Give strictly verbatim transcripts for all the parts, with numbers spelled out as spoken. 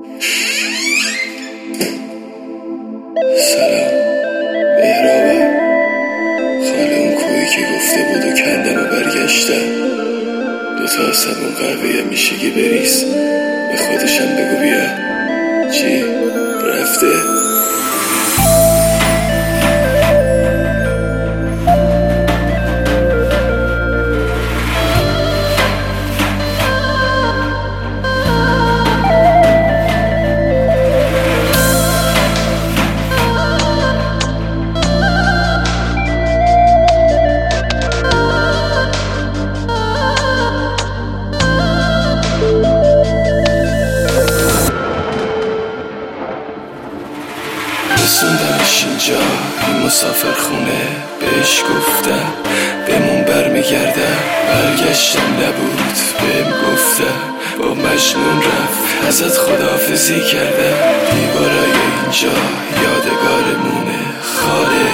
سلام مهرابا، خاله اون کوهی که گفته بود و کندم و برگشتم. دوتا سبون قهوه میشگی بریز، به خودشم بگو بیا. چی؟ رفته؟ رسوندمش اینجا، این مسافر خونه. بهش گفتم بمون برمیگردم، برگشتم نبود بهم گفتم با مجنون رفت، ازت خداحافظی کردم. دیوارای اینجا یادگارمونه، خاله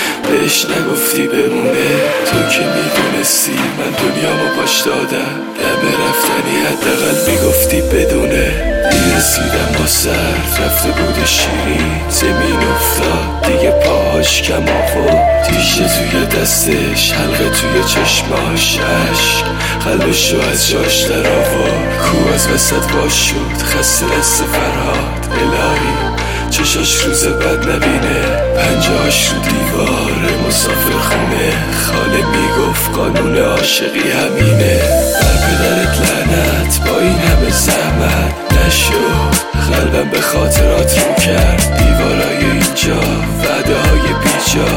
بهش نگفتی بمونه. تو که میدونستی من دنیامو پاش دادم، دم رفتنی حداقل میگفتی بدونه. دیرسیدم با سر رفته بود شیرین، زمین افتاد دیگه پاهاش کم آورد. تیشه توی دستش، حلقه توی چشماش، عشق قلبشو از جاش در آورد. کو از وسط باش شد، خسته دست فرهاد. الهی چشاش روز بد نبینه، پنجهاش رو دیوار مسافر خونه. خاله میگفت قانون عاشقی همینه. بر پدرت لعنت، با این همه زحمت نشد. قلبم به خاطرات رو کرد، دیوارای اینجا وعده های بیجا.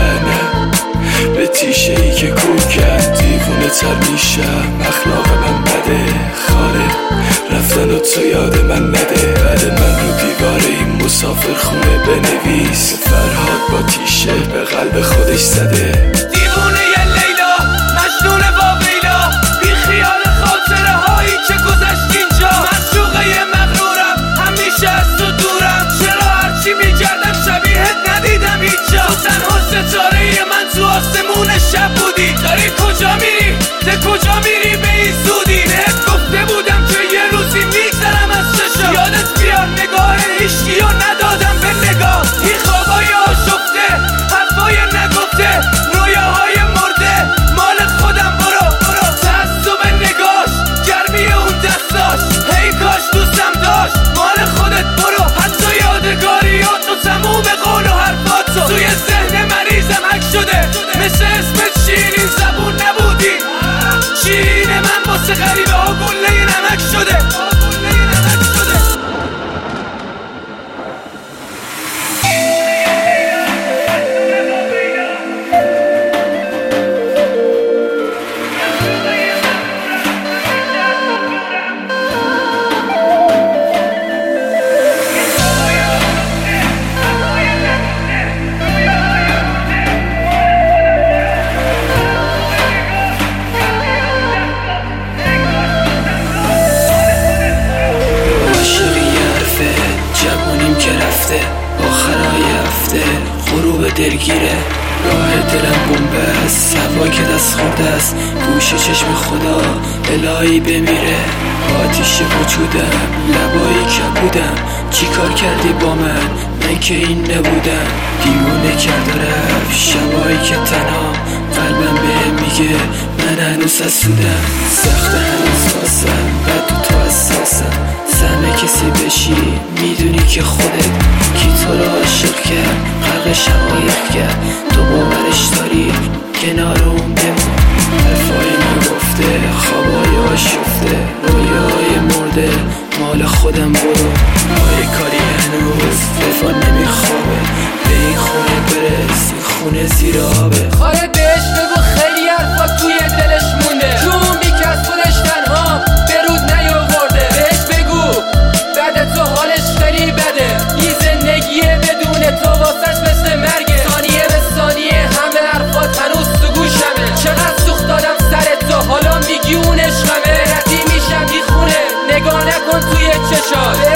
لعنت به تیشه ای که کور کرد، دیوونه تر میشم، اخلاق من بده. خاله رفتن و تو یاد من نده، بعد من رو دیوار این مسافر خونه بنویس. فرهاد با تیشه به قلب خودش زده. دیوونه ی لیلا، مجنون واویلا، بی خیال خاطره هایی که گذشت اینجا. معشوقه مغرورم، همیشه از تو دورم. چرا هرچی میکردم شبیهت ندیدم اینجا؟ تو تنها ستاره من تو آسمون شب بودی. داری کجا میری؟ ده کجا میری به این زودی؟ بهت گفته بودم که یه روزی میگذرم از چشم. یادت بیار نگاه هیچکیو ندادم به نگاه. این خوابای آشفته، حرفای نگفته، رویاهای مرده، مال خودم. برو برو تعصب نگاش، گرمی اون دستاش، هی کاش دوستم داشت. مال خودت برو، حتی یادگاریاتو، تموم قول و حرفاتو توی ذهن مریضم حک شده. مثل اسمت شیرین زبون نبودی، شیرین من واسه غریبه ها گله نمک شده. آخرای هفته غروب دلگیره، راه دلم بمبه است، هوا که دست خورده است، گوش چشم خدا الهی بمیره. آتیش وجودم، لبایی کبودم، چی کار کردی با من؟ من که این نبودم. دیوونه کرده رفت شبایی که تنها، قلبم بهم میگه من هنوز حسودم. سخت هنوز واسم، بعد تو تو حساسم. سهم کسی بشی میدونی که خودت کی تو رو عاشق کرد، غرق شقایق کرد. تو باورش داری کنار اون بمون، حرفای نگفته، خوابای آشفته، رویای مرده، مال خودم. برو مای کاری هنوز وفا نمیخوابه، به این خونه برس، این خونه زیر آبه. خاله بهش بگو خیلی حرفا توی دلش مونده، جون بی که از خودش تنها به رود نیاورده. بهش بگو بعد تو حالش خیلی بده، این زندگیه بدون تو واسش مثل مرگه. ثانیه به ثانیه همه حرفات هنوز تو گوشمه. چقدر سوخت دادم سر تو، حالا میگی اون عشقمه. ردی میشم بی خونه، نگاه نکن توی چشات.